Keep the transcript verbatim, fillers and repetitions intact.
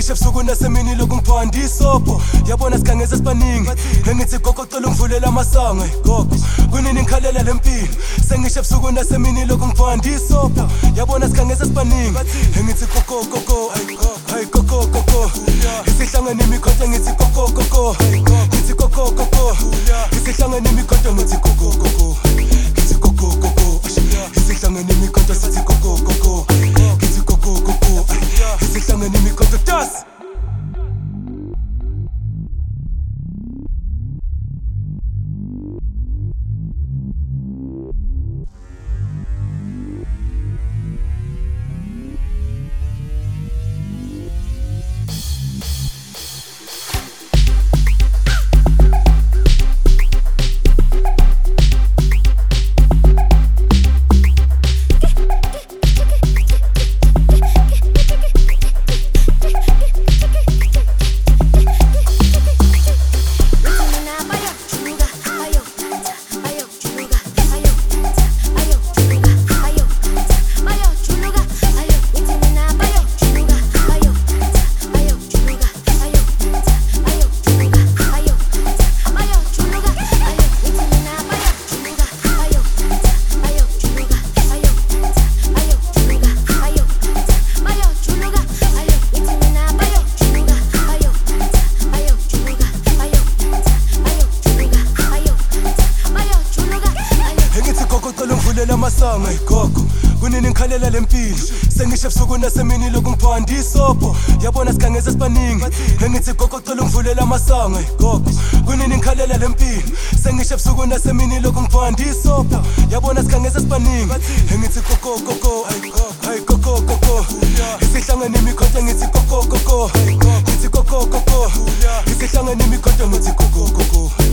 sengisho ebusuku nasemini lokungiphandisa isobho yabona sikhangeza sibaningi ngithi gogo cela ungivulela amasango gogo kunini ngikhalela lempilo sengisho ebusuku nasemini lokungiphandisa isobho yabona sikhangeza sibaningi ngithi gogo gogo hey gogo gogo isihlangene imikhondo ngithi gogo gogo ngithi gogo gogo isihlangene imikhondo ngithi gogo gogo ngithi gogo gogo isihlangene imikhondo sithi gogo gogo ngithi gogo gogo isihlangene imikhondo das. Amasango gogo kunini ngikhalela lempilo sengisho ebusuku nasemini lokungiphandisa isobho yabona sikhangeza sibaningi ngithi gogo cela ungivulela amasango gogo kunini ngikhalela lempilo sengisho ebusuku nasemini lokungiphandisa isobho yabona sikhangeza sibaningi ngithi gogo gogo hey gogo gogo isihlangene imikhondo ngithi gogo gogo ngithi gogo gogo isihlangene imikhondo ngithi gogo gogo